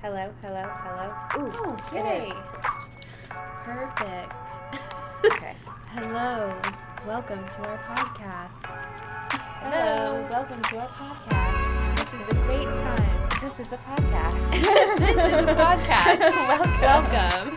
Hello, hello, hello. Ooh, Oh, it yay. is. Perfect. Okay. Hello. Welcome to our podcast. Hello. Welcome to our podcast. This is a great time. This is a podcast. This is a podcast. Welcome.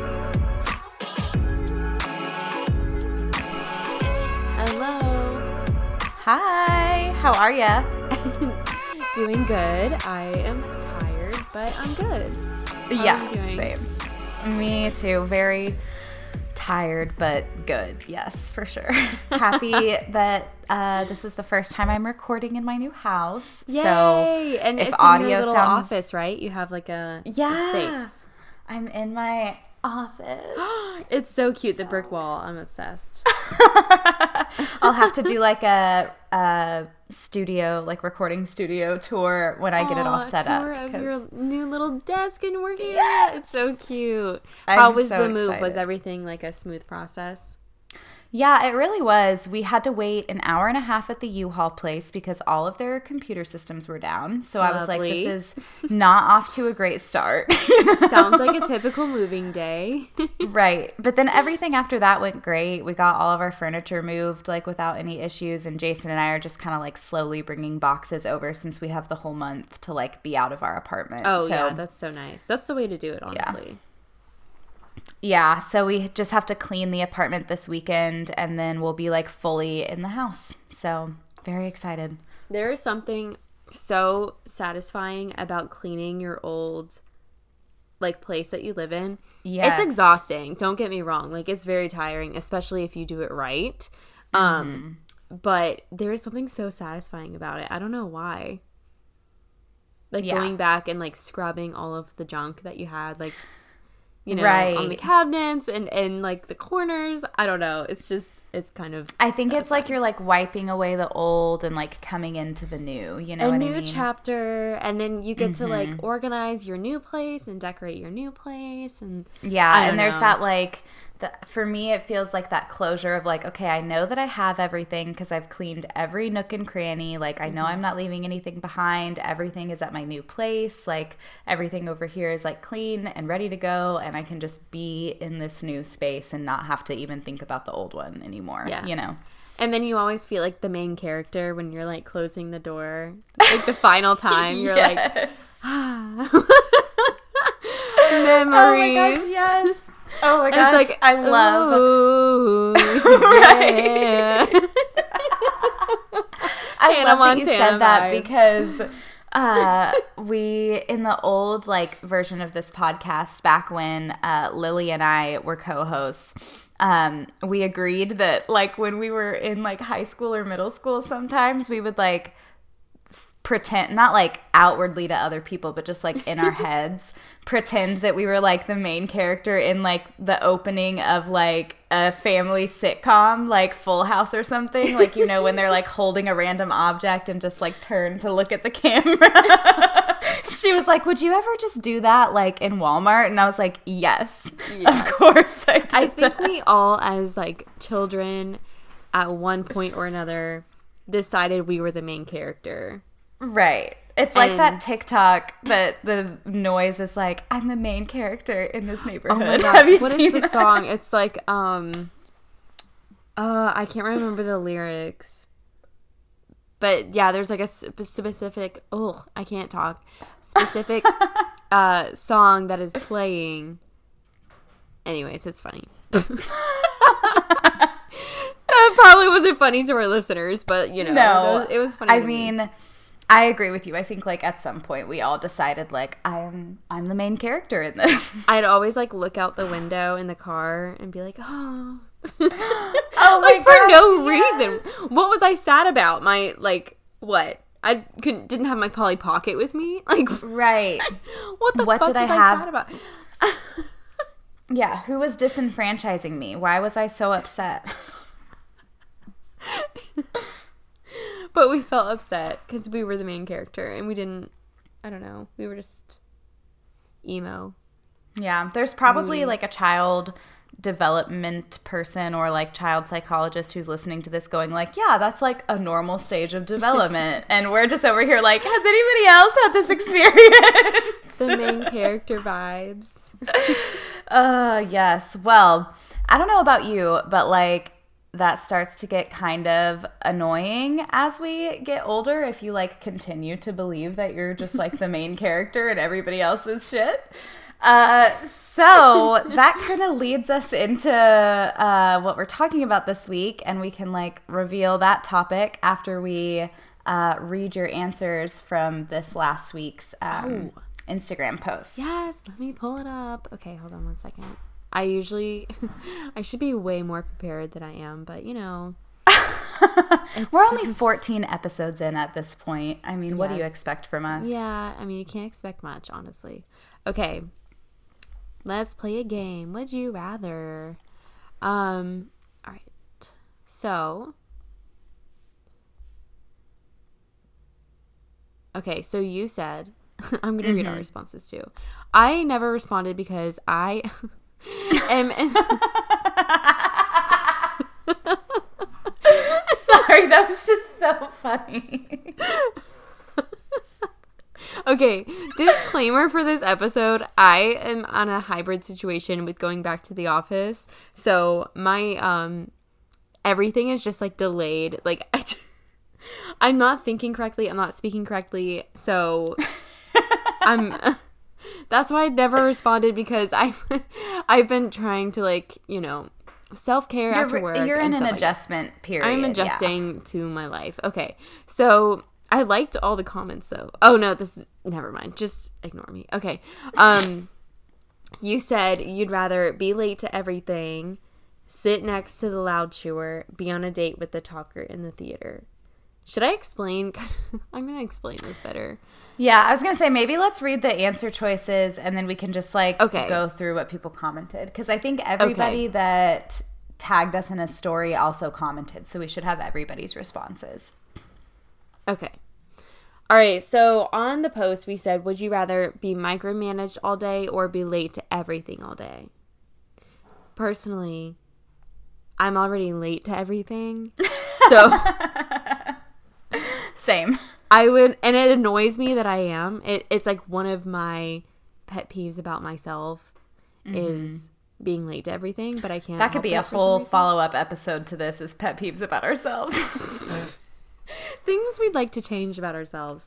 Hello. Hi. How are ya? Doing good. I am tired, but I'm good. How Yeah, are you doing? same. Me too. Very tired, but good. Yes, for sure. Happy that this is the first time I'm recording in my new house. Yay! So and if it's audio in your little sounds- office, right? You have like a Yeah. space. I'm in my office. It's so cute. The brick wall. I'm obsessed. I'll have to do like a studio, like recording studio tour when I get it all set tour up. of 'cause your new little desk and working. Yes! It's so cute. I'm How was so the move? Was excited. everything like a smooth process? Yeah, it really was. We had to wait an hour and a half at the U-Haul place because all of their computer systems were down. So I was like, Lovely. this is not off to a great start. Sounds like a typical moving day. Right. But then everything after that went great. We got all of our furniture moved like without any issues. And Jason and I are just kind of like slowly bringing boxes over since we have the whole month to like be out of our apartment. Oh, So, yeah. That's so nice. That's the way to do it, honestly. yeah. So we just have to clean the apartment this weekend and then we'll be like fully in the house. So very excited. There is something so satisfying about cleaning your old like place that you live in. Yes. It's exhausting. Don't get me wrong. Like it's very tiring, especially if you do it right. But there is something so satisfying about it. I don't know why. Like Yeah. going back and like scrubbing all of the junk that you had, like you know, Right. on the cabinets and like the corners. I don't know. It's kind of I think it's like you're like wiping away the old and like coming into the new, you know a what new I mean? chapter, and then you get to like organize your new place and decorate your new place, and Yeah, I don't and there's know. that like for me it feels like that closure of like, okay, I know that I have everything because I've cleaned every nook and cranny. Like I know I'm not leaving anything behind. Everything is at my new place. Like everything over here is like clean and ready to go, and I can just be in this new space and not have to even think about the old one anymore. Yeah. You know? And then you always feel like the main character when you're like closing the door, like the final time. You're like, memories. Oh my gosh, yes. Oh my And gosh, it's like, I love. ooh, Right. yeah. I Hannah love that you Montana said that vibes. because we, in the old like version of this podcast, back when Lily and I were co-hosts, we agreed that like when we were in like high school or middle school, sometimes we would like pretend, not like outwardly to other people, but just like in our heads, pretend that we were like the main character in like the opening of like a family sitcom, like Full House or something. Like, you know, when they're like holding a random object and just like turn to look at the camera. She was like, would you ever just do that like in Walmart? And I was like, yes. Of course I did. I think we all, as like children, at one point or another, decided we were the main character. Right. It's like that And- TikTok that the noise is like, I'm the main character in this neighborhood. Oh my god! Have you What seen is the that? song? It's like I can't remember the lyrics. But yeah, there's like a specific I can't talk. Specific song that is playing. Anyways, it's funny. That probably wasn't funny to our listeners, but you know, No. it was funny. I to me. mean, I agree with you. I think like at some point we all decided like I'm the main character in this. I'd always like look out the window in the car and be like, oh. Oh my Like for gosh, no yes. reason. What was I sad about? My like what? I didn't have my Polly Pocket with me. Like Right. what the What fuck did I was have? sad about? Yeah. Who was disenfranchising me? Why was I so upset? But we felt upset because we were the main character and we didn't. I don't know. We were just emo. Yeah. There's probably like a child development person or like child psychologist who's listening to this going like, yeah, that's like a normal stage of development. And we're just over here like, has anybody else had this experience? The main character vibes. Yes. Well, I don't know about you, but like that starts to get kind of annoying as we get older if you like continue to believe that you're just like the main character and everybody else is shit. So that kind of leads us into what we're talking about this week, and we can like reveal that topic after we read your answers from this last week's Instagram post. Yes, let me pull it up. Okay, hold on one second. I should be way more prepared than I am, but you know. We're only 14 episodes in at this point. I mean, what do you expect from us? Yeah, I mean, you can't expect much, honestly. Okay, let's play a game. Would you rather? All right. So, okay, so you said, I'm going to read our responses too. I never responded because I am... Sorry, that was just so funny. Okay, disclaimer for this episode, I am on a hybrid situation with going back to the office. So my everything is just like delayed. Like I'm not thinking correctly, I'm not speaking correctly. So that's why I never responded, because I've been trying to like, you know, self-care after work. You're in an adjustment period. I'm adjusting to my life. Okay. So I liked all the comments though. Oh no, never mind. Just ignore me. Okay. You said you'd rather be late to everything, sit next to the loud chewer, be on a date with the talker in the theater. Should I explain? I'm going to explain this better. Yeah, I was going to say maybe let's read the answer choices and then we can just like go through what people commented. Because I think everybody that tagged us in a story also commented. So we should have everybody's responses. Okay. All right. So on the post, we said, would you rather be micromanaged all day or be late to everything all day? Personally, I'm already late to everything. So... Same. I would, and it annoys me that I am. It's like one of my pet peeves about myself is being late to everything, but I can't. That could be a whole follow-up episode to this, is pet peeves about ourselves. Things we'd like to change about ourselves.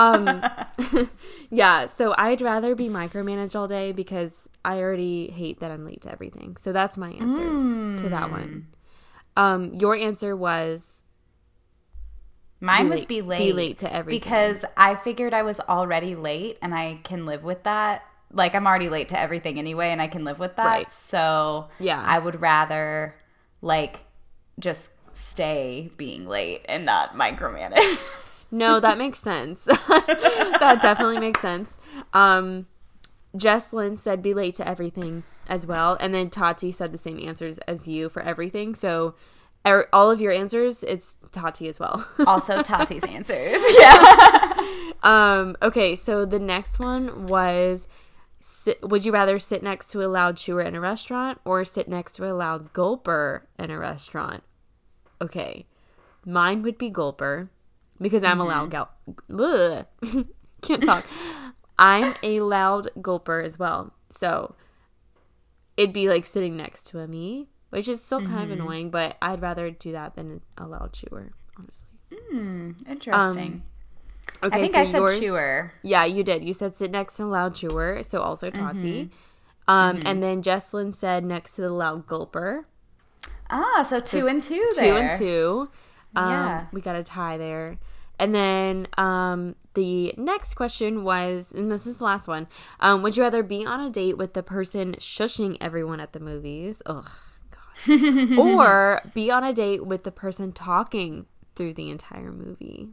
Yeah, so I'd rather be micromanaged all day because I already hate that I'm late to everything. So that's my answer to that one. Your answer was... Mine was be late. Be late to everything. Because I figured I was already late and I can live with that. Like, I'm already late to everything anyway and I can live with that. Right. So, yeah, I would rather, like, just stay being late and not micromanage. No, that makes sense. That definitely makes sense. Jesslyn said be late to everything as well. And then Tati said the same answers as you for everything. So... all of your answers, it's Tati as well. Also Tati's answers. Yeah. Okay, so the next one was, would you rather sit next to a loud chewer in a restaurant or sit next to a loud gulper in a restaurant? Okay. Mine would be gulper because I'm a loud can't talk. I'm a loud gulper as well. So it'd be like sitting next to a me. Which is still kind of annoying, but I'd rather do that than a loud chewer, honestly. Interesting. Okay, I think so I said chewer. Yeah, you did. You said sit next to a loud chewer, so also Tati. And then Jesslyn said next to the loud gulper. Ah, so 2 and 2 2 there. and 2. Yeah. We got a tie there. And then the next question was, and this is the last one, would you rather be on a date with the person shushing everyone at the movies? Ugh. Or be on a date with the person talking through the entire movie.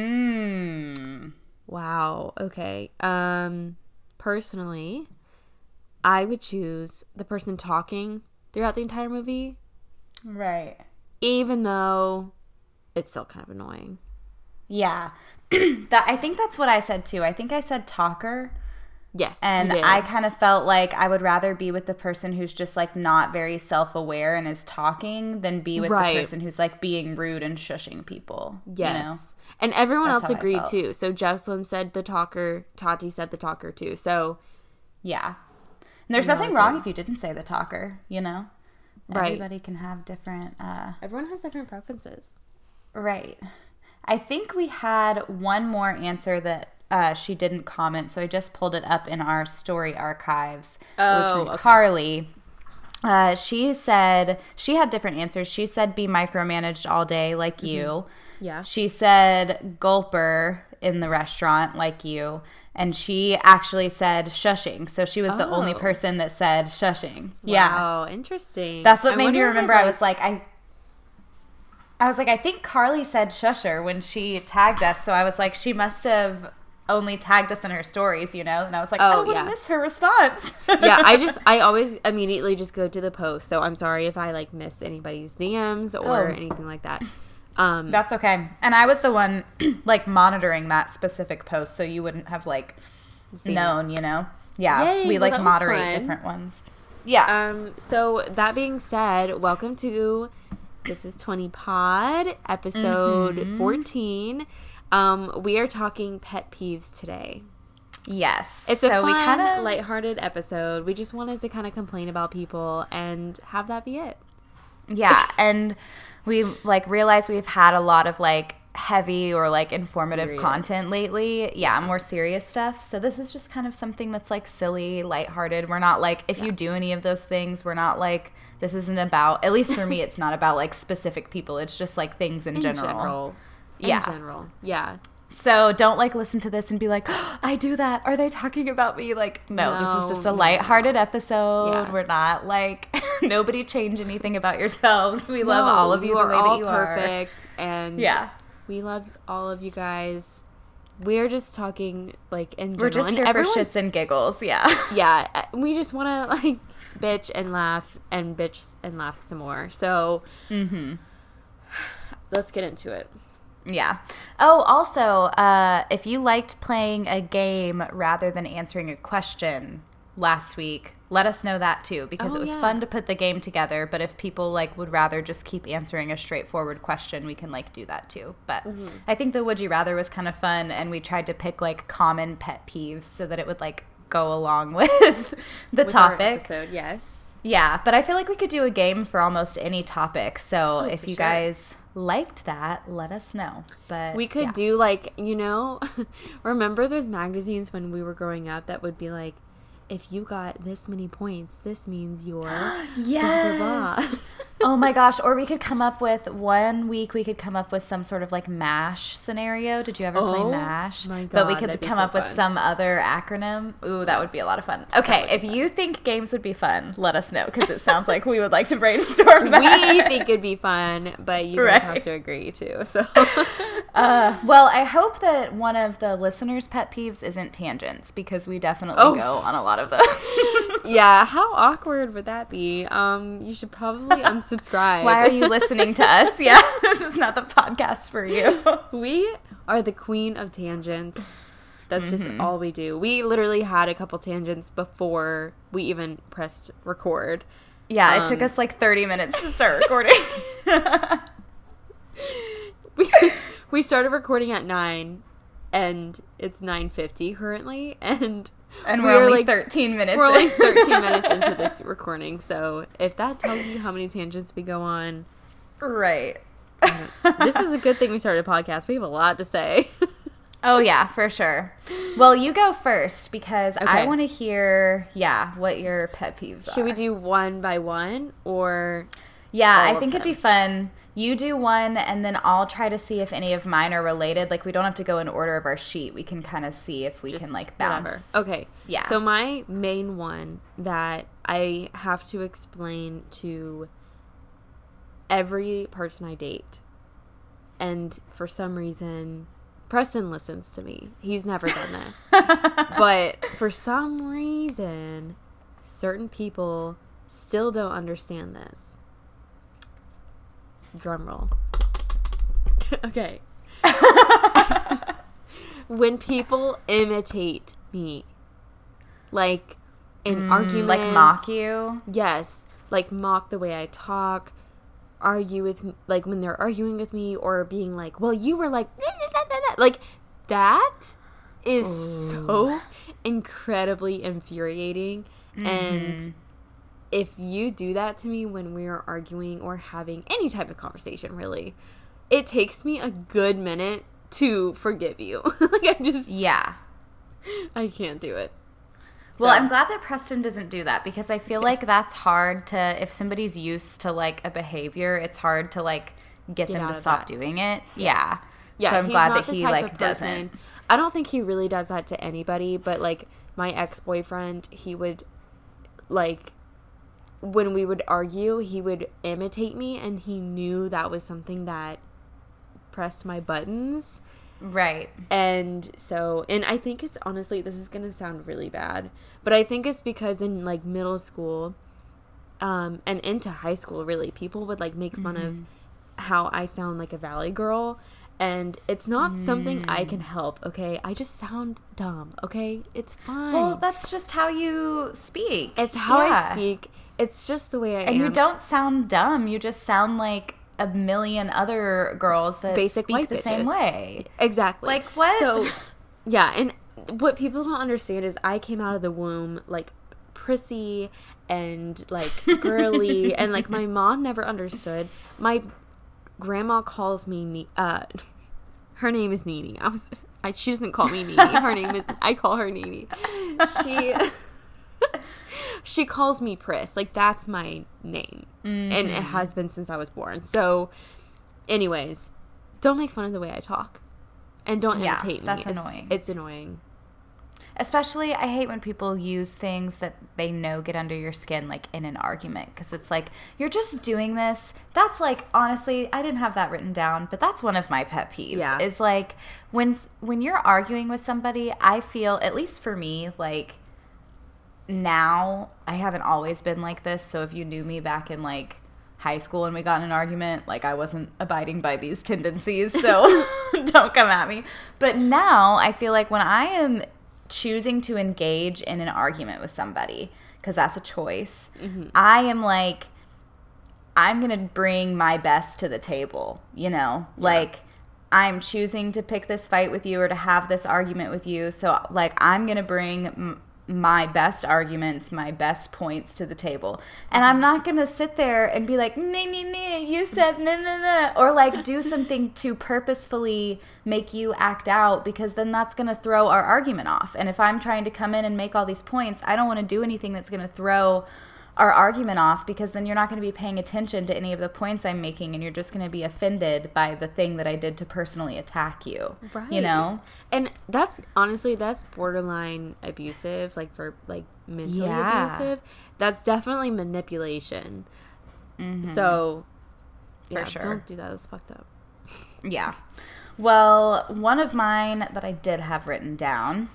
Wow. Okay. Personally, I would choose the person talking throughout the entire movie. Right. Even though it's still kind of annoying. Yeah. I think that's what I said too. I think I said talker Yes, and you did. I kind of felt like I would rather be with the person who's just like not very self-aware and is talking than be with the person who's like being rude and shushing people. Yes. You know? And everyone That's else how I agreed felt. too. So Jocelyn said the talker, Tati said the talker too. So Yeah. And there's nothing wrong if you didn't say the talker, you know? Right. Everybody can have different everyone has different preferences. right. I think we had one more answer that she didn't comment, so I just pulled it up in our story archives. It was from okay. Carly. She said she had different answers. She said be micromanaged all day like you. Yeah. She said gulper in the restaurant like you. And she actually said shushing. So she was the only person that said shushing. Yeah. Wow, interesting. That's what made me wonder if remember. I was like, I think Carly said shusher when she tagged us. So I was like, she must have only tagged us in her stories, you know? And I was like, I don't want to miss her response. Yeah, I always immediately just go to the post. So I'm sorry if I like miss anybody's DMs or anything like that. That's okay. And I was the one like monitoring that specific post, so you wouldn't have like known, you know? Yeah. Yay, we well, like that was moderate fun. different ones. Yeah. So that being said, welcome to This is 20 Pod, episode 14. We are talking pet peeves today. Yes. It's a so fun, we kind of lighthearted episode. We just wanted to kind of complain about people and have that be it. Yeah, and we like realized we've had a lot of like heavy or like informative Serious. content lately. Yeah, more serious stuff. So this is just kind of something that's like silly, lighthearted. We're not like, if you do any of those things, we're not like, this isn't about, at least for me, it's not about like specific people. It's just like things in general. In general. Yeah. So don't like listen to this and be like, oh, I do that. Are they talking about me? Like, no, this is just a lighthearted episode. Yeah. We're not like, nobody change anything about yourselves. We love all of you the way that you are. Perfect. And we love all of you guys. We're just talking like in general. We're just here for shits and giggles. Yeah. Yeah. We just want to like bitch and laugh some more. So let's get into it. Yeah. Oh, also, if you liked playing a game rather than answering a question last week, let us know that too, because it was fun to put the game together. But if people like would rather just keep answering a straightforward question, we can like do that too. But I think the Would You Rather was kind of fun, and we tried to pick like common pet peeves so that it would like go along with the topic. Our episode, yes. Yeah, but I feel like we could do a game for almost any topic. So if you guys liked that, let us know. But we could do like, you know, remember those magazines when we were growing up that would be like, if you got this many points, this means you're yes. blah, blah, blah. Oh my gosh. Or we could come up with, one week we could come up with some sort of like MASH scenario. Did you ever play MASH? My God, but we could come up with some other acronym. Ooh, that would be a lot of fun. Okay, if you think games would be fun, let us know, because it sounds like we would like to brainstorm that. We think it'd be fun, but you guys have to agree too. So well, I hope that one of the listeners' pet peeves isn't tangents, because we definitely go on a lot of those. Yeah, how awkward would that be? You should probably unsubscribe. Why are you listening to us? Yeah, this is not the podcast for you. We are the queen of tangents. That's just all we do. We literally had a couple tangents before we even pressed record. Yeah, it took us like 30 minutes to start recording. We started recording at 9, and it's 9:50 currently, and we're only like 13 minutes. We're only 13 minutes into this recording, so if that tells you how many tangents we go on, right? This is a good thing we started a podcast. We have a lot to say. Oh yeah, for sure. Well, you go first, because I want to hear, what your pet peeves are. Should we do one by one, or? Yeah, I think it'd be fun. You do one, and then I'll try to see if any of mine are related. Like, we don't have to go in order of our sheet. We can kind of see if we can, like, bounce. Whatever. Okay. Yeah. So my main one that I have to explain to every person I date, and for some reason, Preston listens to me. He's never done this. But for some reason, certain people still don't understand this. Drum roll. Okay. When people imitate me. like in arguments. Like mock you? Yes. Like mock the way I talk, argue with, like when they're arguing with me, or being like, well, you were like, like that is so incredibly infuriating. And if you do that to me when we are arguing or having any type of conversation, really, it takes me a good minute to forgive you. Like I can't do it. Well, I'm glad that Preston doesn't do that, because I feel like that's hard to, if somebody's used to like a behavior, it's hard to like get them to stop doing it. Yes. Yeah. So I'm glad that he like doesn't. I don't think he really does that to anybody, but like my ex-boyfriend, he would like, when we would argue, he would imitate me, and he knew that was something that pressed my buttons. Right. And so, and I think it's honestly, this is going to sound really bad, but I think it's because in like middle school, and into high school, really, people would like make fun of how I sound like a Valley girl, and it's not something I can help, okay? I just sound dumb, okay? It's fine. Well, that's just how you speak. It's how I speak. It's just the way I am. And you don't sound dumb. You just sound like a million other girls that speak the same way. Exactly. Like, what? So, yeah, and what people don't understand is I came out of the womb, like, prissy and, like, girly, and, like, my mom never understood. My grandma calls me, her name is Nene. She doesn't call me Nene. Her name is, I call her Nene. She calls me Pris. Like, that's my name. And it has been since I was born. So, anyways, don't make fun of the way I talk. And don't imitate me. That's annoying. It's annoying. Especially, I hate when people use things that they know get under your skin, like, in an argument. Because it's like, you're just doing this. That's, like, honestly, I didn't have that written down, but that's one of my pet peeves. Yeah. Is, like, when you're arguing with somebody, I feel, at least for me, like, now, I haven't always been like this, so if you knew me back in, like, high school and we got in an argument, like, I wasn't abiding by these tendencies, so don't come at me. But now, I feel like when I am choosing to engage in an argument with somebody, because that's a choice, I am like, I'm going to bring my best to the table, you know? Yeah. Like, I'm choosing to pick this fight with you or to have this argument with you, so, like, I'm going to bring my best arguments, my best points to the table. And I'm not going to sit there and be like, me, you said me, or like do something to purposefully make you act out, because then that's going to throw our argument off. And if I'm trying to come in and make all these points, I don't want to do anything that's going to throw our argument off, because then you're not going to be paying attention to any of the points I'm making, and you're just going to be offended by the thing that I did to personally attack you. Right. You know? And that's, honestly, that's borderline abusive, like for, like, mentally abusive. That's definitely manipulation. So, for sure. Don't do that. That's fucked up. Yeah. Well, one of mine that I did have written down,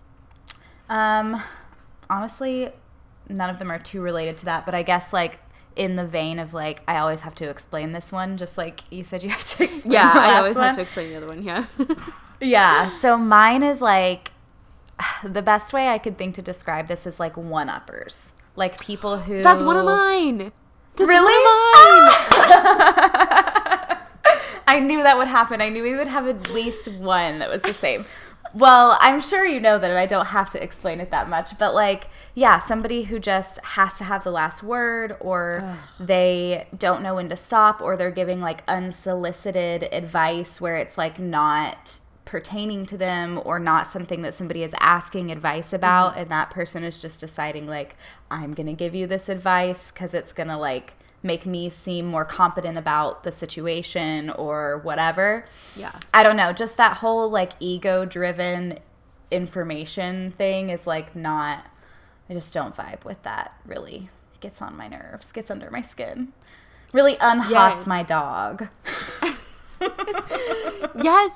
honestly, none of them are too related to that, but I guess, like, in the vein of, like, I always have to explain this one, just like you said you have to explain the last one. I always have to explain the other one, yeah. Yeah, so mine is, like, the best way I could think to describe this is, like, one-uppers. Like, people who... That's one of mine! That's really? One of mine! I knew that would happen. I knew we would have at least one that was the same. Well, I'm sure you know that, and I don't have to explain it that much. But, like, yeah, somebody who just has to have the last word, or they don't know when to stop, or they're giving, like, unsolicited advice where it's, like, not pertaining to them or not something that somebody is asking advice about, and that person is just deciding, like, I'm going to give you this advice because it's going to, like, make me seem more competent about the situation or whatever. Yeah. I don't know. Just that whole, like, ego-driven information thing is, like, not... I just don't vibe with that, really. It gets on my nerves. Gets under my skin. Really unhots my dog. Yes.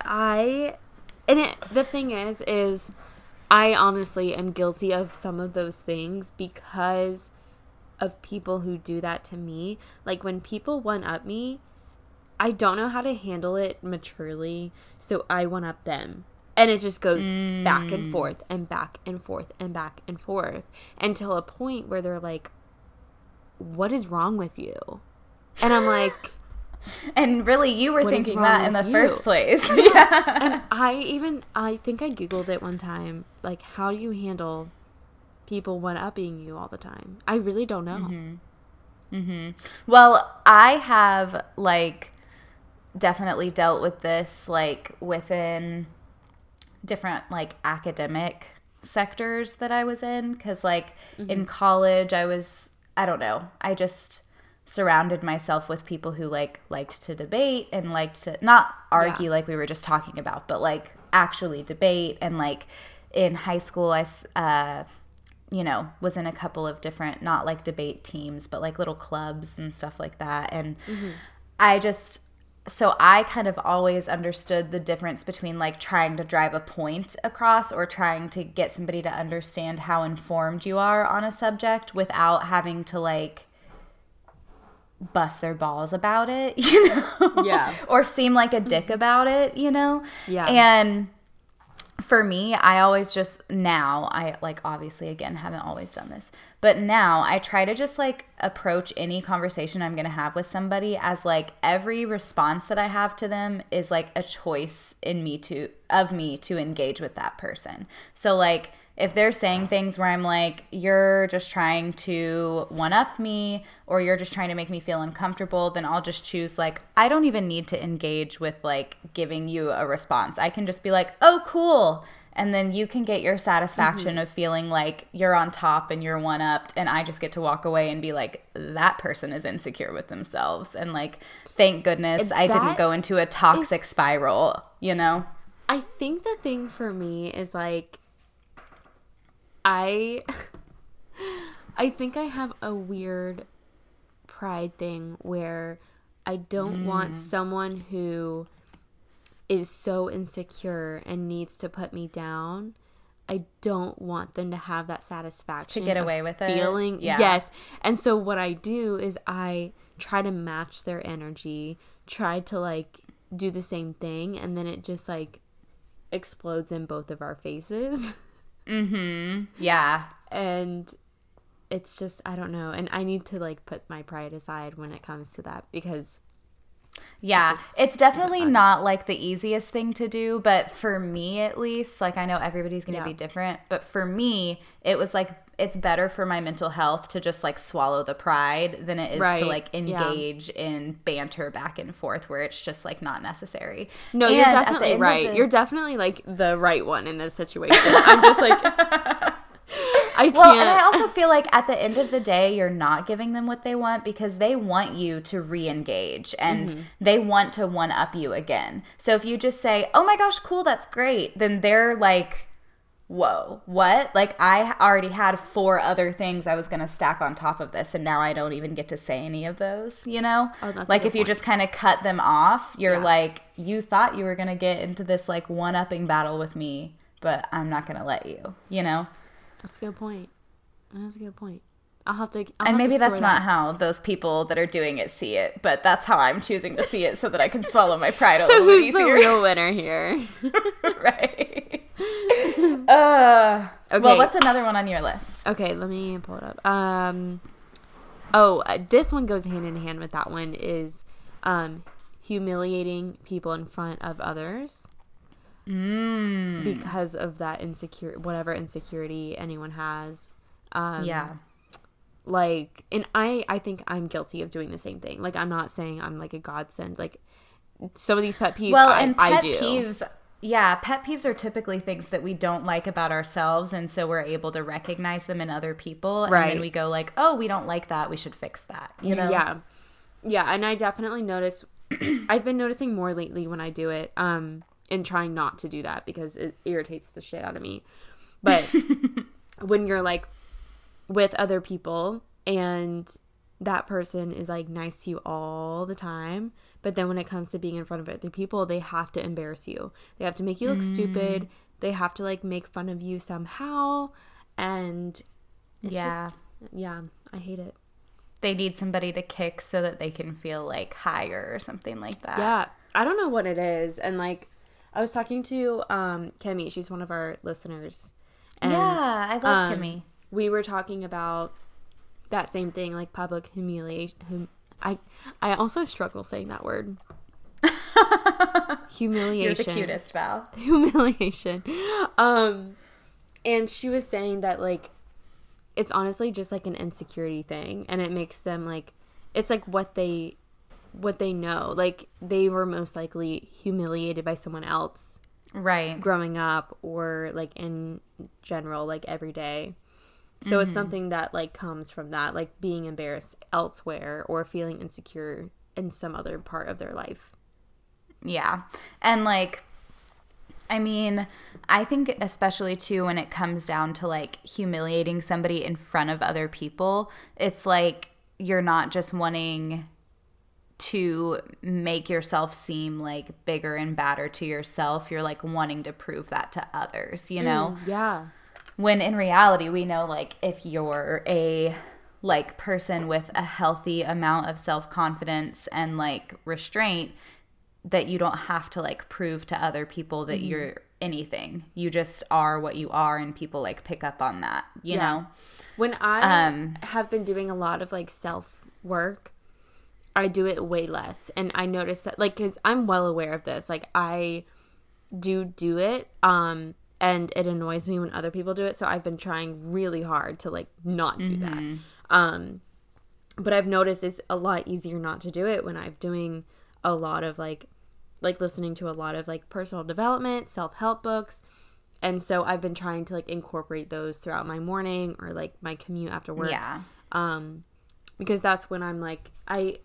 The thing is I honestly am guilty of some of those things because of people who do that to me. Like, when people one-up me, I don't know how to handle it maturely, so I one-up them. And it just goes back and forth and back and forth and back and forth until a point where they're like, what is wrong with you? And I'm like... And really, you were thinking that in the first place. Yeah. And I think I Googled it one time. Like, how do you handle people one-upping you all the time? I really don't know. Well, I have, like, definitely dealt with this, like, within different, like, academic sectors that I was in. Because, like, in college, I don't know, I just surrounded myself with people who, like, liked to debate and liked to not argue like we were just talking about, but, like, actually debate. And, like, in high school, I was in a couple of different, not like debate teams, but like little clubs and stuff like that. And so I kind of always understood the difference between like trying to drive a point across or trying to get somebody to understand how informed you are on a subject without having to like bust their balls about it, you know? Yeah. Or seem like a dick about it, you know? Yeah. And for me, I always just now, I like obviously again haven't always done this, but now I try to just like approach any conversation I'm going to have with somebody as like every response that I have to them is like a choice in me to engage with that person. So like if they're saying things where I'm like, you're just trying to one-up me or you're just trying to make me feel uncomfortable, then I'll just choose like, I don't even need to engage with like giving you a response. I can just be like, oh, cool. And then you can get your satisfaction of feeling like you're on top and you're one-upped, and I just get to walk away and be like, that person is insecure with themselves. And like, thank goodness I didn't go into a toxic spiral, you know? I think the thing for me is like, I think I have a weird pride thing where I don't want someone who is so insecure and needs to put me down. I don't want them to have that satisfaction to get away with feeling. it. Yeah. Yes. And so what I do is I try to match their energy, try to like do the same thing, and then it just like explodes in both of our faces. Yeah. And it's just, I don't know. And I need to like put my pride aside when it comes to that because it's definitely not like the easiest thing to do, but for me at least, like I know everybody's going to be different, but for me, it was like it's better for my mental health to just like swallow the pride than it is to like engage in banter back and forth where it's just like not necessary. No, you're definitely right. You're definitely like the right one in this situation. I'm just like, I can't. Well, and I also feel like at the end of the day, you're not giving them what they want because they want you to re-engage and they want to one-up you again. So if you just say, oh my gosh, cool, that's great, then they're like, whoa, what? Like I already had 4 other things I was going to stack on top of this, and now I don't even get to say any of those, you know? Oh, that's like if you just kind of cut them off, you're like, you thought you were going to get into this like one-upping battle with me, but I'm not going to let you, you know? That's a good point. And maybe that's not how those people that are doing it see it, but that's how I'm choosing to see it so that I can swallow my pride a little bit easier. So who's the real winner here? Right. Okay. Well, what's another one on your list? Okay, let me pull it up. This one goes hand in hand with that one is humiliating people in front of others. Because of that whatever insecurity anyone has. Like, and I think I'm guilty of doing the same thing. Like, I'm not saying I'm like a godsend. Like, some of these pet peeves, I do. Pet peeves are typically things that we don't like about ourselves, and so we're able to recognize them in other people, and then we go like, oh, we don't like that, we should fix that, you know? Yeah, and I definitely notice, I've been noticing more lately when I do it, and trying not to do that because it irritates the shit out of me. But when you're like with other people and that person is like nice to you all the time, but then when it comes to being in front of other people, they have to embarrass you. They have to make you look stupid. They have to like make fun of you somehow. And it's I hate it. They need somebody to kick so that they can feel like higher or something like that. Yeah. I don't know what it is. And like, I was talking to Kimmy. She's one of our listeners. And, yeah, I love Kimmy. We were talking about that same thing, like public humiliation. I also struggle saying that word. Humiliation. You're the cutest, Val. Humiliation. And she was saying that, like, it's honestly just like an insecurity thing, and it makes them like, it's like what they know. Like, they were most likely humiliated by someone else, right, growing up, or like in general, like every day. So it's something that like comes from that, like being embarrassed elsewhere or feeling insecure in some other part of their life. Yeah. And like, I mean, I think especially too when it comes down to like humiliating somebody in front of other people, it's like you're not just wanting to make yourself seem like bigger and badder to yourself. You're like wanting to prove that to others, you know? Yeah. When in reality, we know like if you're a like person with a healthy amount of self-confidence and like restraint, that you don't have to like prove to other people that you're anything. You just are what you are, and people like pick up on that, you know? When I have been doing a lot of like self work, I do it way less. And I notice that, like, because I'm well aware of this, like I do it, and it annoys me when other people do it. So I've been trying really hard to like not do that. But I've noticed it's a lot easier not to do it when I'm doing a lot of like listening to a lot of like personal development, self-help books. And so I've been trying to like incorporate those throughout my morning or like my commute after work. Yeah. Because that's when I'm like, I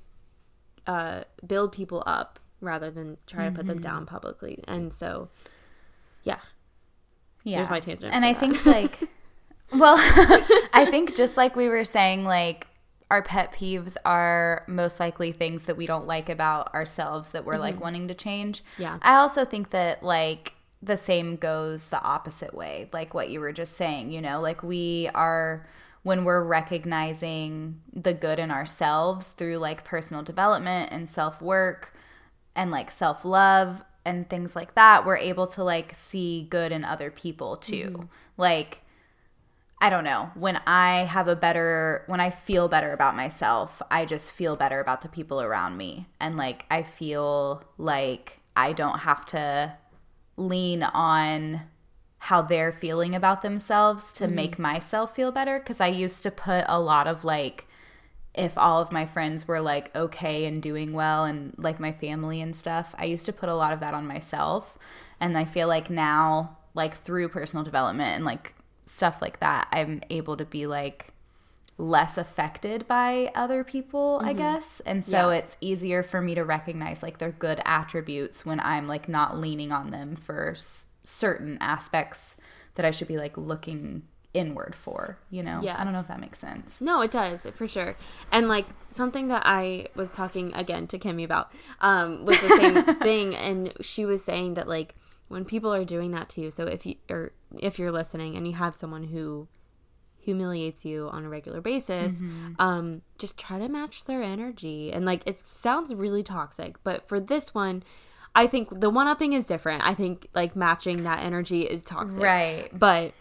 build people up rather than try to put them down publicly. And so, yeah. There's my tangent. And I think like, well, I think just like we were saying, like, our pet peeves are most likely things that we don't like about ourselves that we're like wanting to change. Yeah. I also think that like the same goes the opposite way, like what you were just saying, you know, like we are, when we're recognizing the good in ourselves through like personal development and self-work and like self-love and things like that, we're able to like see good in other people too. Like, I don't know, when I feel better about myself, I just feel better about the people around me. And like, I feel like I don't have to lean on how they're feeling about themselves to make myself feel better. Because I used to put a lot of like, if all of my friends were like okay and doing well and like my family and stuff, I used to put a lot of that on myself. And I feel like now, like through personal development and like stuff like that, I'm able to be like less affected by other people, I guess. And so it's easier for me to recognize like their good attributes when I'm like not leaning on them for certain aspects that I should be like looking inward for, you know? Yeah. I don't know if that makes sense. No, it does, for sure. And like something that I was talking again to Kimmy about was the same thing. And she was saying that like when people are doing that to you, so if you're listening and you have someone who humiliates you on a regular basis, just try to match their energy. And like, it sounds really toxic, but for this one, I think the one-upping is different. I think like matching that energy is toxic. Right. But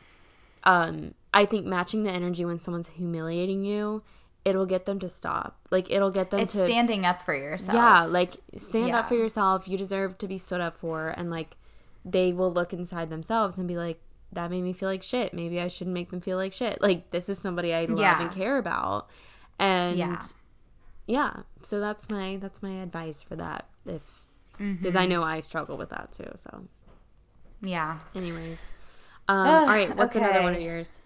I think matching the energy when someone's humiliating you, it'll get them to stop. Like, it'll get them to... It's standing up for yourself. Yeah, like, stand up for yourself. You deserve to be stood up for. And like, they will look inside themselves and be like, that made me feel like shit. Maybe I shouldn't make them feel like shit. Like, this is somebody I love and care about. And yeah, so that's my advice for that. If because I know I struggle with that too. So yeah. Anyways, all right. What's another one of yours?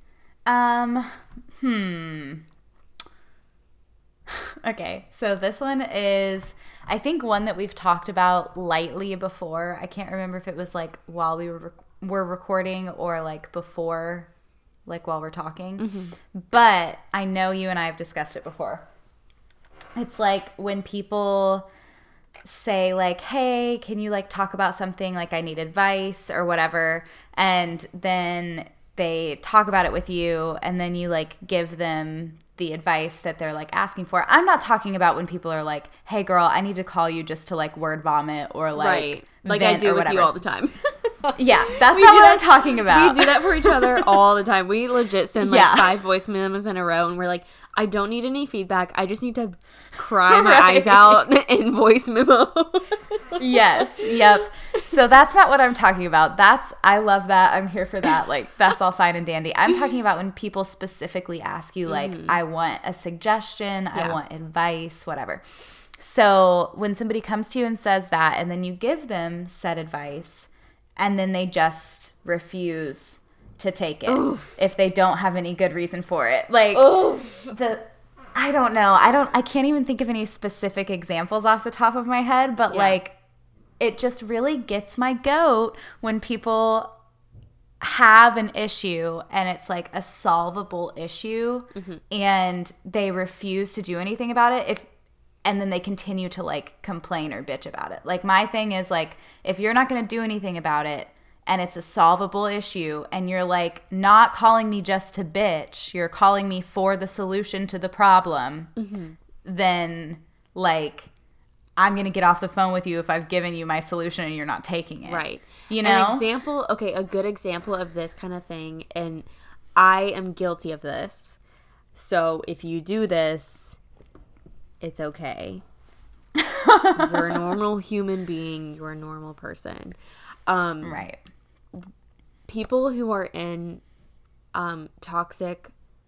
Okay, so this one is, I think, one that we've talked about lightly before. I can't remember if it was like while we were recording or like before, like while we're talking. But I know you and I have discussed it before. It's like when people say like, hey, can you like talk about something, like I need advice or whatever, and then they talk about it with you, and then you like give them the advice that they're like asking for. I'm not talking about when people are like, hey girl, I need to call you just to like word vomit or like right. Like I do with you all the time. Yeah, that's not what I'm talking about. We do that for each other all the time. We legit send like 5 voice memos in a row, and we're like, I don't need any feedback. I just need to cry my eyes out in voice memo. Yes. Yep. So that's not what I'm talking about. I love that. I'm here for that. Like, that's all fine and dandy. I'm talking about when people specifically ask you, like, I want a suggestion, I want advice, whatever. So when somebody comes to you and says that, and then you give them said advice, and then they just refuse to take it if they don't have any good reason for it. Like, I don't know. I can't even think of any specific examples off the top of my head, but like, it just really gets my goat when people have an issue and it's like a solvable issue and they refuse to do anything about it and then they continue to like complain or bitch about it. Like, my thing is like, if you're not going to do anything about it and it's a solvable issue and you're like not calling me just to bitch, you're calling me for the solution to the problem, then like, I'm going to get off the phone with you if I've given you my solution and you're not taking it. Right. You know? A good example of this kind of thing, and I am guilty of this. So if you do this, it's okay. You're a normal human being. You're a normal person. Right. People who are in toxic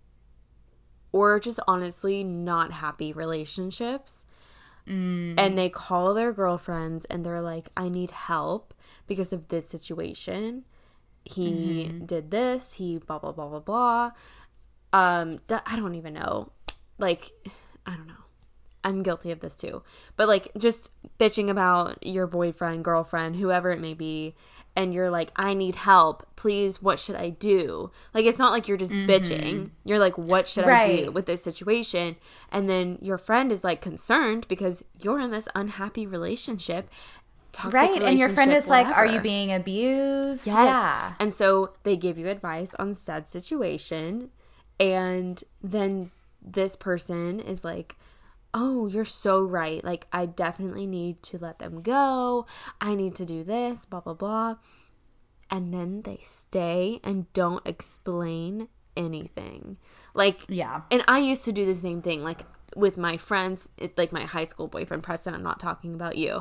or just honestly not happy relationships, and they call their girlfriends and they're like, I need help because of this situation. He did this. He blah, blah, blah, blah, blah. I don't even know. Like, I don't know. I'm guilty of this too. But like, just bitching about your boyfriend, girlfriend, whoever it may be, and you're like, I need help. Please, what should I do? Like, it's not like you're just bitching. You're like, what should I do with this situation? And then your friend is like concerned because you're in this unhappy relationship. Right. And your friend is like, are you being abused? Yes. Yeah. And so they give you advice on said situation. And then this person is like, oh, you're so right. Like, I definitely need to let them go. I need to do this, blah, blah, blah. And then they stay and don't explain anything. Like, yeah. And I used to do the same thing, like, with my friends, like my high school boyfriend, Preston, I'm not talking about you.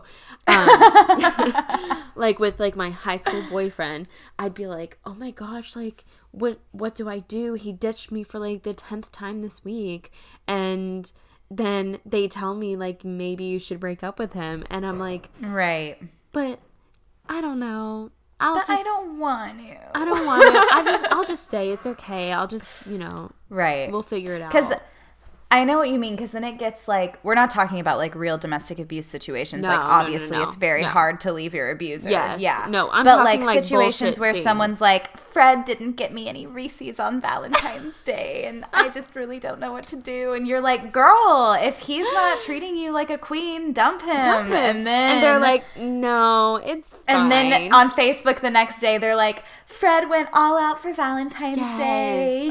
Like, with, like, my high school boyfriend, I'd be like, oh my gosh, like, what do I do? He ditched me for, like, the 10th time this week. And then they tell me, like, maybe you should break up with him. And I'm like, right. But I don't know. I don't want to. I don't want to. I'll just say it's okay. I'll just, right. We'll figure it out. Because I know what you mean, because then it gets like, we're not talking about like real domestic abuse situations. No, like, obviously, no. it's very hard to leave your abuser. Yes. Yeah. No, I'm but talking like situations where things. Someone's like, Fred didn't get me any Reese's on Valentine's Day, and I just really don't know what to do. And you're like, girl, if he's not treating you like a queen, dump him. And they're like, no, it's fine. And then on Facebook the next day, they're like, Fred went all out for Valentine's Day.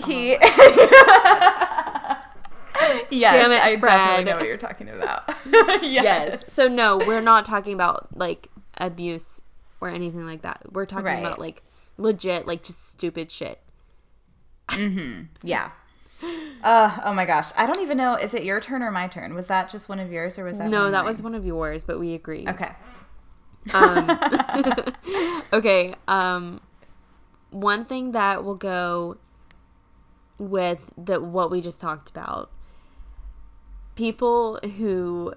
Yes, damn it, I Fred. definitely know what you're talking about. Yes. So no, we're not talking about like abuse or anything like that. We're talking about like legit, like just stupid shit. Yeah. Oh my gosh. I don't even know. Is it your turn or my turn? Was that just one of yours or was that No, that was one of yours, but we agreed. Okay. Okay. One thing that will go with what we just talked about. People who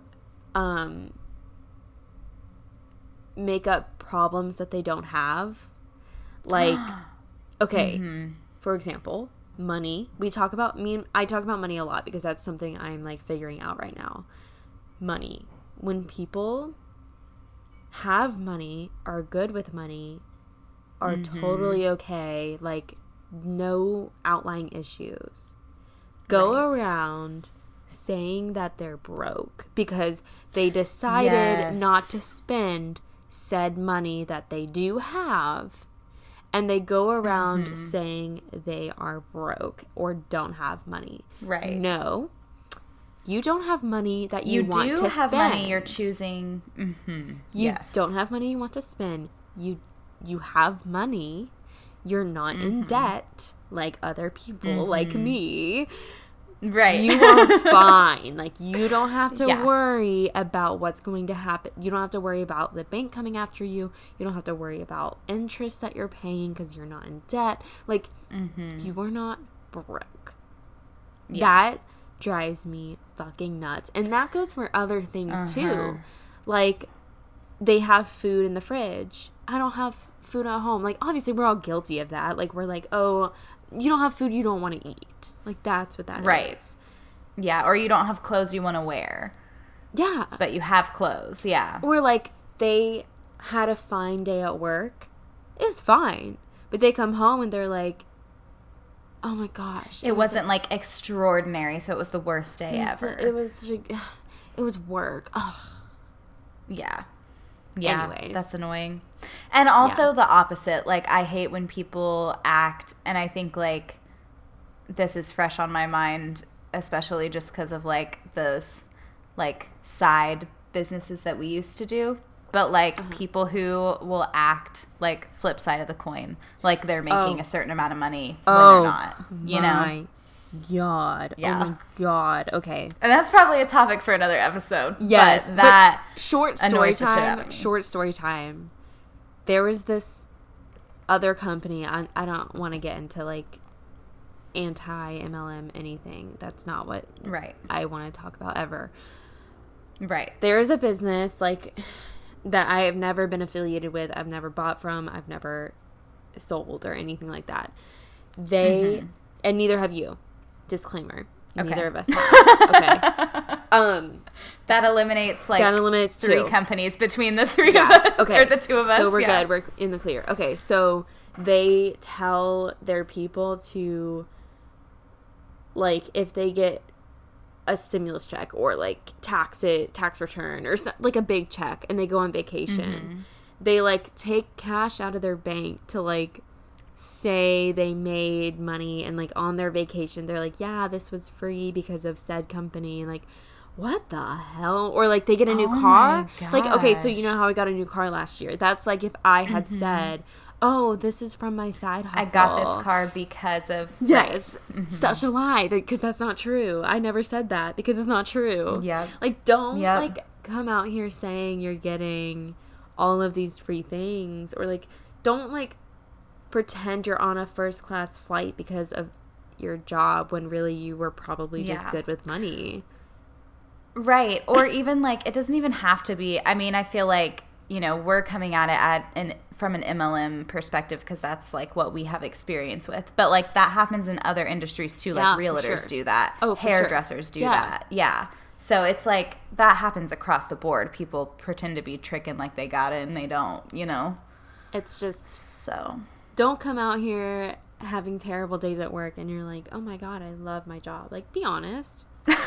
make up problems that they don't have. Like, okay, for example, money. I talk about money a lot because that's something I'm like figuring out right now. Money. When people have money, are good with money, are totally okay, like no outlying issues, go around saying that they're broke because they decided not to spend said money that they do have, and they go around saying they are broke or don't have money. Right. No. You don't have money that you want to spend. You do have money you're choosing. You don't have money you want to spend. You have money. You're not in debt like other people like me. Right. You are fine. Like, you don't have to worry about what's going to happen. You don't have to worry about the bank coming after you. You don't have to worry about interest that you're paying because you're not in debt. Like, you are not broke. Yeah. That drives me fucking nuts. And that goes for other things, too. Like, they have food in the fridge. I don't have food at home. Like, obviously, we're all guilty of that. Like, we're like, oh, you don't have food you don't want to eat. Like, that's what that is. Yeah, or you don't have clothes you want to wear. Yeah. But you have clothes, yeah. Or, like, they had a fine day at work. It was fine. But they come home and they're like, oh my gosh. It wasn't, like, extraordinary, so it was the worst day ever. It was work. Ugh. Yeah. Yeah, anyways. That's annoying. And also the opposite. Like, I hate when people act, and I think, like, this is fresh on my mind, especially just because of, like, those, like, side businesses that we used to do. But, like, people who will act, like, flip side of the coin. Like, they're making a certain amount of money when they're not, you know? God. Yeah. Oh my God. Okay. And that's probably a topic for another episode. Yes. But that short story time. There was this other company. I don't want to get into, like, anti-MLM anything. That's not what I want to talk about ever. Right. There is a business, like, that I have never been affiliated with. I've never bought from. I've never sold or anything like that. They, and neither have you. Disclaimer. Okay. Neither of us have. Okay. That eliminates, like, 3 2 companies between the 3 of us. Okay. Or the 2 of us. So we're good. We're in the clear. Okay. So they tell their people to, like, if they get a stimulus check or, like, tax return or like a big check and they go on vacation, they, like, take cash out of their bank to, like, say they made money, and, like, on their vacation they're like, yeah, this was free because of said company, and, like, what the hell? Or, like, they get a new car. Like, okay, so you know how I got a new car last year? That's like if I had said, oh, this is from my side hustle. I got this car because of... Yes. Such a lie, because that's not true. I never said that because it's not true. Yeah. Like, don't, like, come out here saying you're getting all of these free things, or, like, don't, like, pretend you're on a first class flight because of your job when really you were probably just good with money. Right. Or even, like, it doesn't even have to be. I mean, I feel like, you know, we're coming at it from an MLM perspective because that's, like, what we have experience with. But, like, that happens in other industries too. Like, realtors do that. Oh, hairdressers do that. Yeah. So it's like that happens across the board. People pretend to be tricking like they got it and they don't, you know. It's just so... Don't come out here having terrible days at work and you're like, oh my God, I love my job. Like, be honest.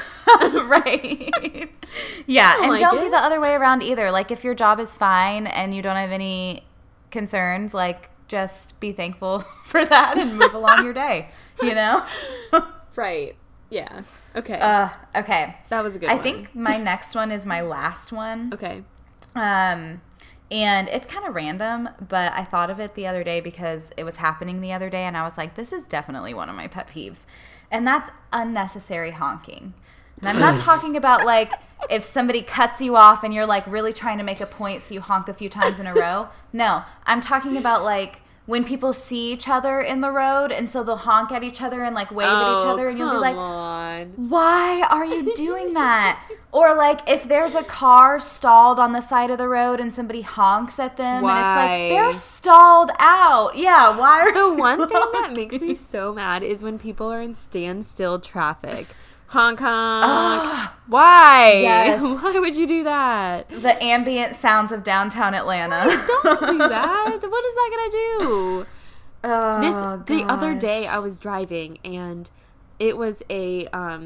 Right. Yeah, and don't be the other way around either. Like, if your job is fine and you don't have any concerns, like, just be thankful for that and move along your day, you know? Right. Yeah. Okay. Okay. That was a good one. I think my next one is my last one. Okay. And it's kind of random, but I thought of it the other day because it was happening the other day, and I was like, this is definitely one of my pet peeves. And that's unnecessary honking. And I'm not talking about, like, if somebody cuts you off and you're, like, really trying to make a point so you honk a few times in a row. No, I'm talking about, like, when people see each other in the road, and so they'll honk at each other and, like, wave at each other, and you'll be like, why are you doing that? Or, like, if there's a car stalled on the side of the road and somebody honks at them, and it's like, they're stalled out. Yeah, why are The one thing that makes me so mad is when people are in standstill traffic. Honk, honk. Why? Yes. Why would you do that? The ambient sounds of downtown Atlanta. Don't do that. What is that going to do? Oh, The other day I was driving, and it was a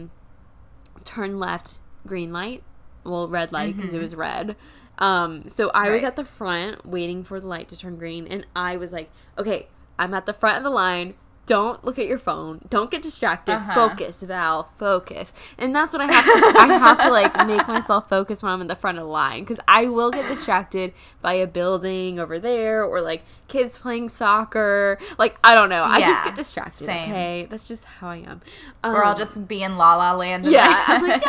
turn left green light. Well, red light because it was red. So I was at the front waiting for the light to turn green, and I was like, okay, I'm at the front of the line. Don't look at your phone. Don't get distracted. Focus, Val. Focus. And that's what I have to do. I have to, like, make myself focus when I'm in the front of the line. Because I will get distracted by a building over there or, like, kids playing soccer. Like, I don't know. I just get distracted, okay? That's just how I am. Or I'll just be in La La Land. Yeah. I'm like,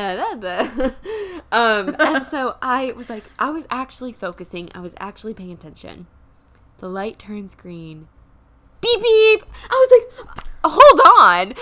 and so I was like, I was actually focusing. I was actually paying attention. The light turns green. Beep, beep. I was like, hold on.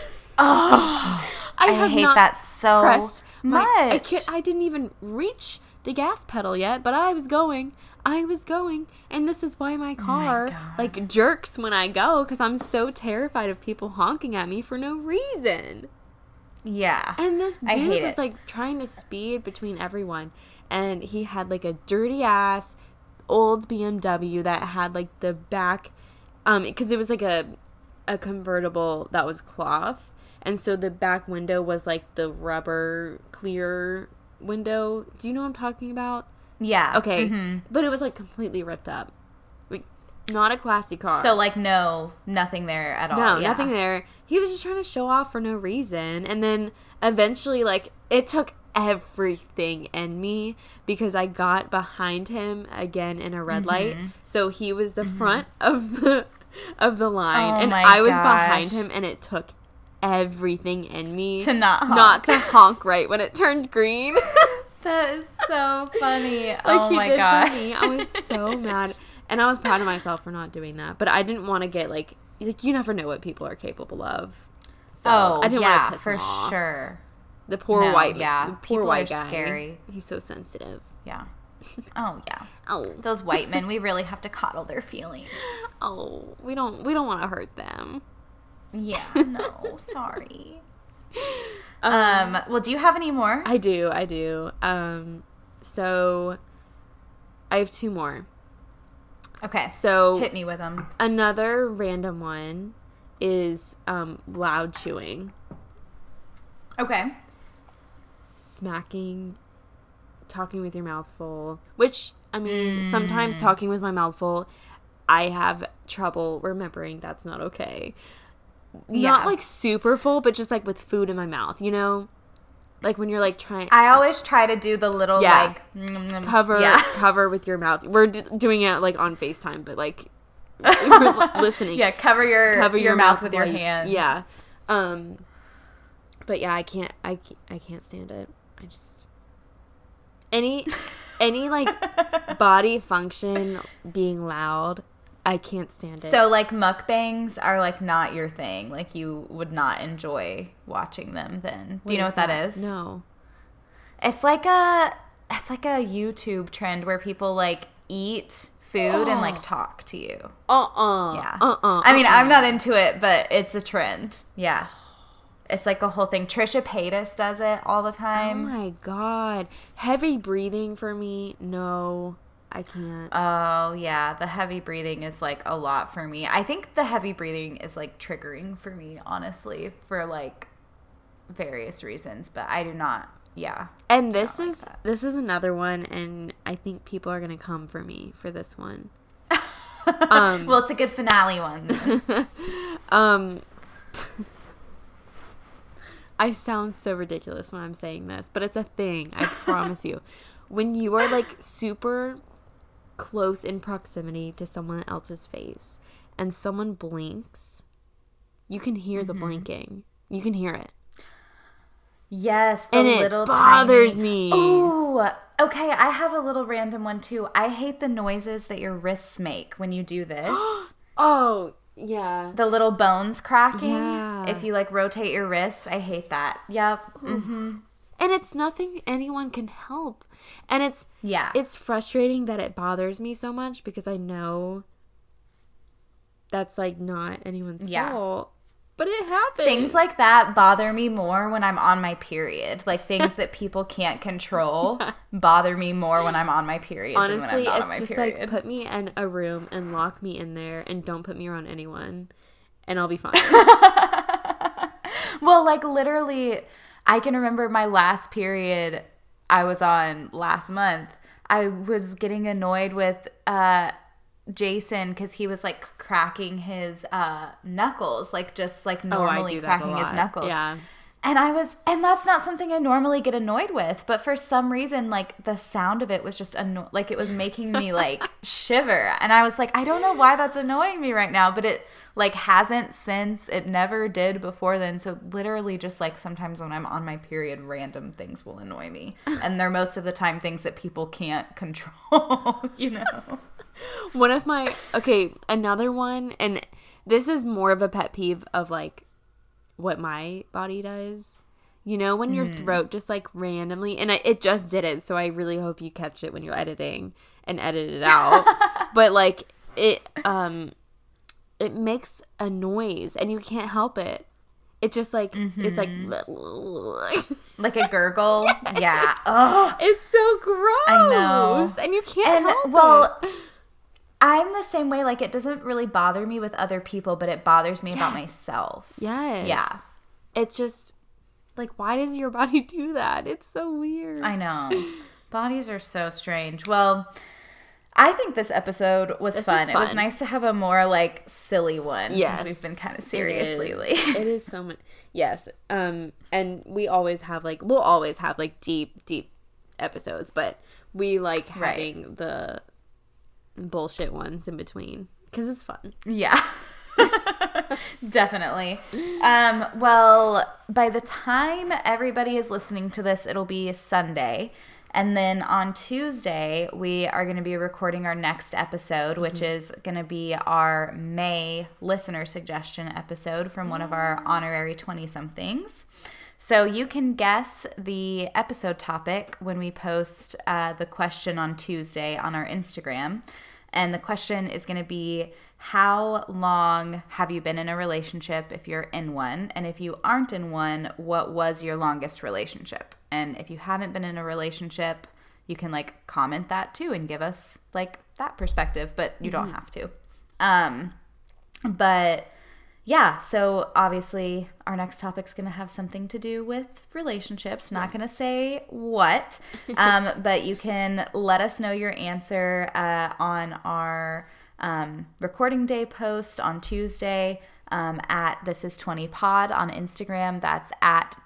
I hate that so much. I didn't even reach the gas pedal yet, but I was going. And this is why my car like jerks when I go, because I'm so terrified of people honking at me for no reason. Yeah. And this dude was like trying to speed between everyone. And he had like a dirty ass old BMW that had like the back... because it was like a convertible that was cloth, and so the back window was like the rubber clear window. Do you know what I'm talking about? Yeah. Okay. Mm-hmm. But it was like completely ripped up. Like, not a classy car. So like nothing there at all. No, nothing there. He was just trying to show off for no reason, and then eventually, like, it took everything in me because I got behind him again in a red light. So he was the front of the line, and I was behind him, and it took everything in me to not to honk right when it turned green. That is so funny. Like, oh my gosh. For me. I was so mad, and I was proud of myself for not doing that, but I didn't want to get like you never know what people are capable of. So I didn't want to piss him off. Sure. The poor white People white are guy. Scary. He's so sensitive. Yeah. Oh yeah. Oh, those white men, we really have to coddle their feelings. Oh, we don't want to hurt them. Yeah, no, sorry. Well, do you have any more? I do. So I have 2 more. Okay. So hit me with them. Another random one is loud chewing. Okay. Smacking, talking with your mouth full, which, I mean, sometimes talking with my mouth full, I have trouble remembering that's not okay. Yeah. Not, like, super full, but just, like, with food in my mouth, you know? Like, when you're, like, trying... I always try to do the little, like... Cover with your mouth. We're doing it, like, on FaceTime, but, like, we're listening. Yeah, cover your mouth with your hand. Yeah. But, yeah, I can't stand it. I just... Any like, body function being loud, I can't stand it. So, like, mukbangs are, like, not your thing. Like, you would not enjoy watching them then. Do you know what that is? No. It's like a YouTube trend where people, like, eat food and, like, talk to you. Yeah. I mean, I'm not into it, but it's a trend. Yeah. It's like a whole thing. Trisha Paytas does it all the time. Oh, my God. Heavy breathing for me, no. I can't. Oh, yeah. The heavy breathing is, like, a lot for me. I think the heavy breathing is, like, triggering for me, honestly, for, like, various reasons. But I do not, yeah. And this is another one, and I think people are going to come for me for this one. Well, it's a good finale one. I sound so ridiculous when I'm saying this, but it's a thing. I promise you. When you are, like, super close in proximity to someone else's face and someone blinks, you can hear the blinking. You can hear it. Yes, the and little it bothers tiny... me. Oh, okay. I have a little random one, too. I hate the noises that your wrists make when you do this. Oh, yeah. The little bones cracking. Yeah. If you, like, rotate your wrists, I hate that. Yep. Mm-hmm. And it's nothing anyone can help. And it's frustrating that it bothers me so much because I know that's, like, not anyone's fault. But it happens. Things like that bother me more when I'm on my period. Like, things that people can't control bother me more when I'm on my period than when I'm not on my it's just period. like, put me in a room and lock me in there and don't put me around anyone and I'll be fine. Well, like, literally, I can remember my last period I was on last month. I was getting annoyed with Jason because he was like cracking his knuckles, like just like normally cracking his knuckles. Yeah. And that's not something I normally get annoyed with, but for some reason, like the sound of it was just like it was making me like shiver. And I was like, I don't know why that's annoying me right now, but it like hasn't since. It never did before then. So literally just like sometimes when I'm on my period, random things will annoy me. And they're most of the time things that people can't control, you know? Another one, and this is more of a pet peeve of like what my body does. You know, when your throat just like randomly, and it just did it, so I really hope you catch it when you're editing and edit it out. But like it makes a noise and you can't help it. It just like it's like like a gurgle. Yes. Yeah. Oh, it's so gross. I know. And you can't help it. I'm the same way. Like, it doesn't really bother me with other people, but it bothers me about myself. Yes. Yeah. It's just, like, why does your body do that? It's so weird. I know. Bodies are so strange. Well, I think this episode was fun. It was nice to have a more, like, silly one. Yes. Since we've been kind of serious lately. It is so much. Yes. And we always have, like, we'll always have, like, deep episodes, but we like having the bullshit ones in between because it's fun. Yeah. Definitely. Well, by the time everybody is listening to this, it'll be Sunday. And then on Tuesday, we are going to be recording our next episode, which is going to be our May listener suggestion episode from one of our honorary 20-somethings. So you can guess the episode topic when we post the question on Tuesday on our Instagram. And the question is going to be, how long have you been in a relationship if you're in one? And if you aren't in one, what was your longest relationship? And if you haven't been in a relationship, you can like comment that too and give us like that perspective, but you don't have to. But yeah, so obviously our next topic's going to have something to do with relationships. Not going to say what, but you can let us know your answer on our recording day post on Tuesday at This Is 20 Pod on Instagram. That's at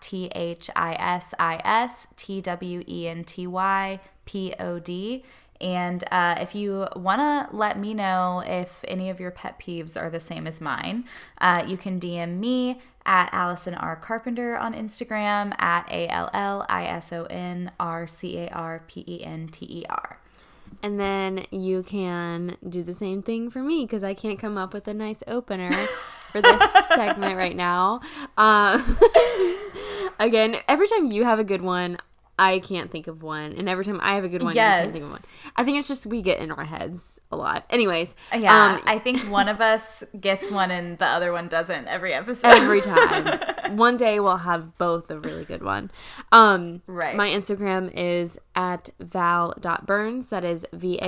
THISISTWENTYPOD. And if you want to let me know if any of your pet peeves are the same as mine, you can DM me at Allison R. Carpenter on Instagram, at ALLISONRCARPENTER. And then you can do the same thing for me because I can't come up with a nice opener for this segment right now. Again, every time you have a good one, I can't think of one. And every time I have a good one, you can't think of one. I think it's just we get in our heads a lot. Anyways. Yeah, I think one of us gets one and the other one doesn't every episode. Every time. One day we'll have both a really good one. Right. My Instagram is at val.burns. That is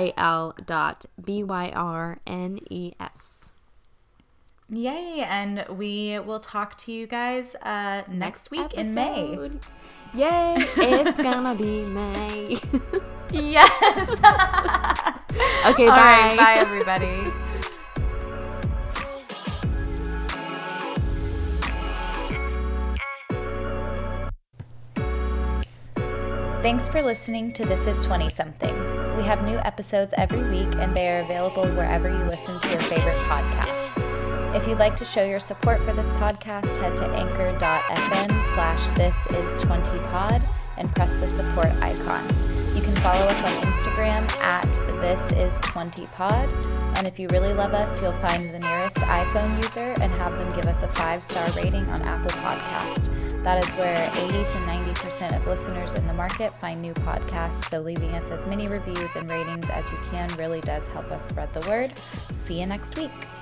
VAL.BYRNES. Yay. And we will talk to you guys next week episode. In May. Yay, it's gonna be May. Yes. Okay, bye. All right, bye, everybody. Thanks for listening to This Is 20-something. We have new episodes every week, and they are available wherever you listen to your favorite podcasts. If you'd like to show your support for this podcast, head to anchor.fm/thisis20pod and press the support icon. You can follow us on Instagram at thisis20pod. And if you really love us, you'll find the nearest iPhone user and have them give us a 5-star rating on Apple Podcasts. That is where 80 to 90% of listeners in the market find new podcasts, so leaving us as many reviews and ratings as you can really does help us spread the word. See you next week.